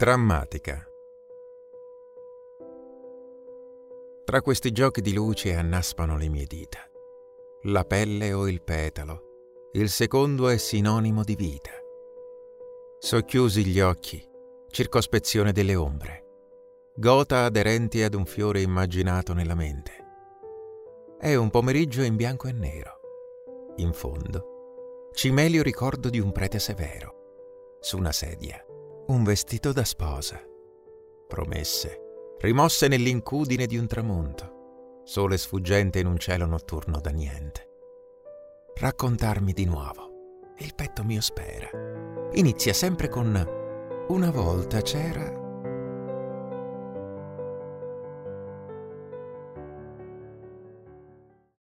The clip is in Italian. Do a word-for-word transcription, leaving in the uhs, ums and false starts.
Drammatica. Tra questi giochi di luce annaspano le mie dita. La pelle o il petalo, il secondo è sinonimo di vita. Socchiusi gli occhi, circospezione delle ombre, gota aderenti ad un fiore immaginato nella mente. È un pomeriggio in bianco e nero. In fondo, cimelio ricordo di un prete severo. Su una sedia, un vestito da sposa. Promesse, rimosse nell'incudine di un tramonto. Sole sfuggente in un cielo notturno da niente. Raccontarmi di nuovo. Il petto mio spera. Inizia sempre con una volta c'era